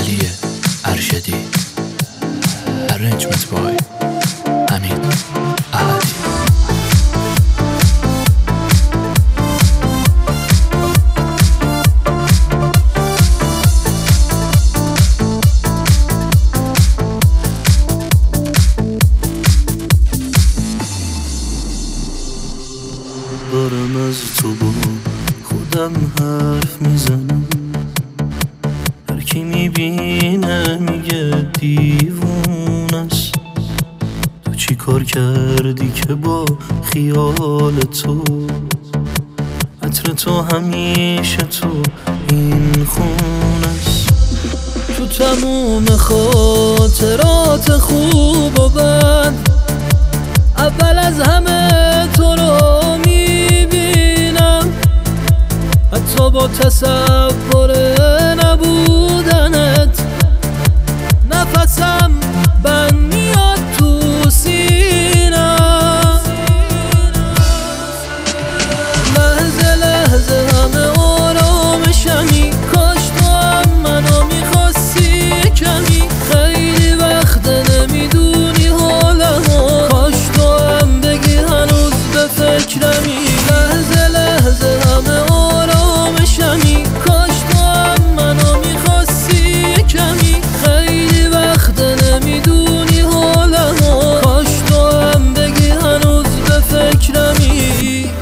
مهدی ارشدی. Arrangement by امین احدی. دارم از تو با خودم حرف میزنم، هر کی میبینه میگه دیوون است. تو چی کار کردی که با خیال تو، عطر تو همیشه تو این خون است. تو تموم خاطرات خوب و بد، اول از همه تو رو میبینم، حتی با تصور نبودنت نفسم بند میاد تو سینم. لحظه لحظه همه آرامشمی، کاش تو هم منو میخواستی کمی. خیلی وقت نمیدونی حالمو، کاش تو هم بگی هنوز به فکرمی. لحظه لحظه همه آرامشمی، کاش تو هم منو میخواستی کمی. خیلی وقت نمیدونی حالمو، کاش تو هم بگی هنوز به فکرمی.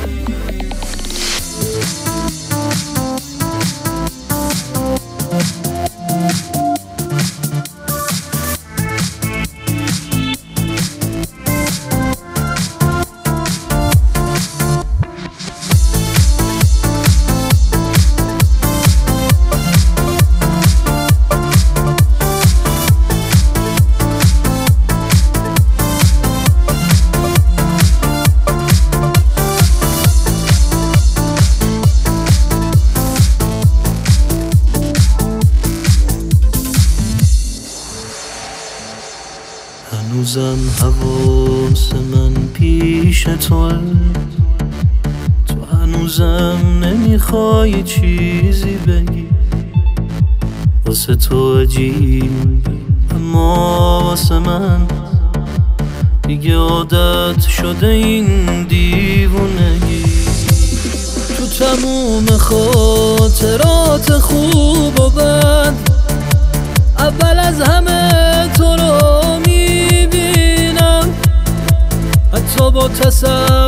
هنوزم حواس من پیش توه، تو هنوزم نمیخوای چیزی بگی. واسه تو عجیب اما واسه من دیگه عادت شده این دیوونگی. تو تموم خاطرات خوب و بد، اول از همه تو رو میبینم، حتی با تصور